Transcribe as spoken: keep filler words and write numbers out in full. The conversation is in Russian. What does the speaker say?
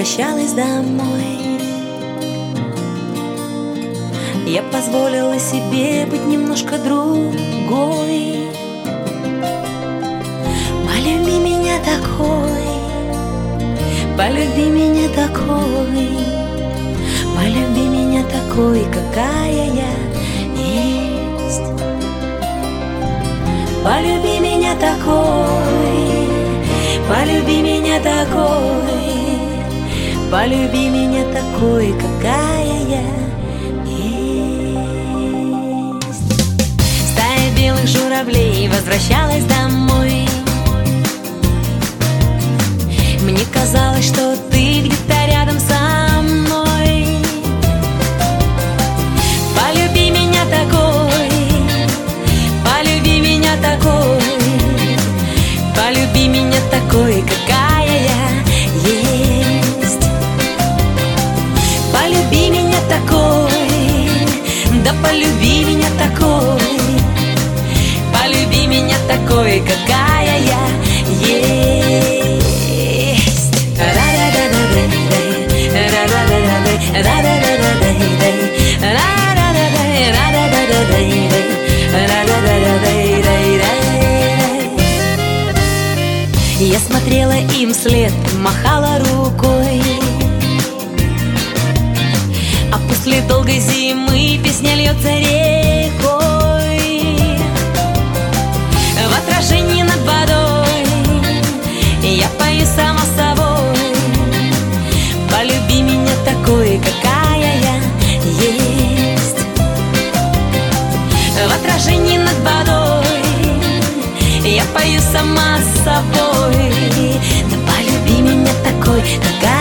возвращалась домой, я позволила себе быть немножко другой. Полюби меня такой, полюби меня такой, полюби меня такой, какая я есть. Полюби меня такой, полюби меня такой, полюби меня такой, какая я есть. Стая белых журавлей возвращалась домой. Мне казалось, что ты где-то рядом со мной. Полюби меня такой, полюби меня такой, полюби меня такой, какая я есть. Полюби меня такой, да полюби меня такой, полюби меня такой, какая я есть. Я смотрела им вслед, махала рукой, а после долгой зимы песня льется рекой. В отражении над водой я пою сама собой. Полюби меня такой, какая я есть. В отражении над водой я пою сама с собой. Да полюби меня такой, какая